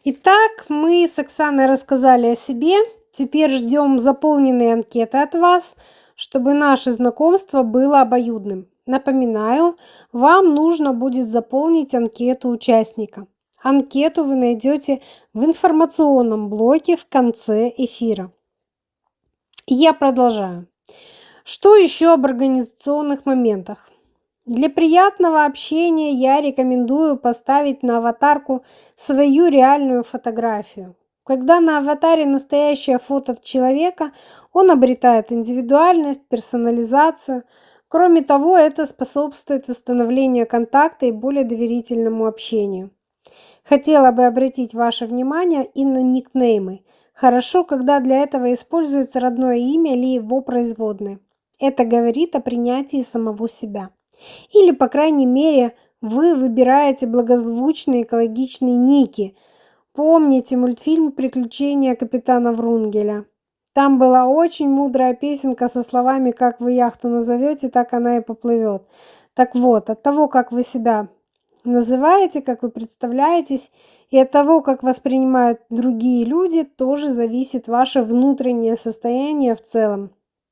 Итак, мы с Оксаной рассказали о себе. Теперь ждем заполненные анкеты от вас, чтобы наше знакомство было обоюдным. Напоминаю, вам нужно будет заполнить анкету участника. Анкету вы найдете в информационном блоке в конце эфира. Я продолжаю. Что еще об организационных моментах? Для приятного общения я рекомендую поставить на аватарку свою реальную фотографию. Когда на аватаре настоящее фото человека, он обретает индивидуальность, персонализацию. Кроме того, это способствует установлению контакта и более доверительному общению. Хотела бы обратить ваше внимание и на никнеймы. Хорошо, когда для этого используется родное имя или его производные. Это говорит о принятии самого себя. Или, по крайней мере, вы выбираете благозвучные экологичные ники. Помните мультфильм «Приключения капитана Врунгеля»? Там была очень мудрая песенка со словами «Как вы яхту назовете, так она и поплывет». Так вот, от того, как вы себя называете, как вы представляетесь, и от того, как воспринимают другие люди, тоже зависит ваше внутреннее состояние в целом.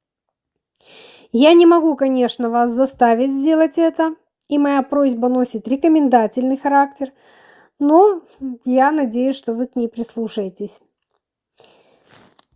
Я не могу, конечно, вас заставить сделать это, и моя просьба носит рекомендательный характер, но я надеюсь, что вы к ней прислушаетесь.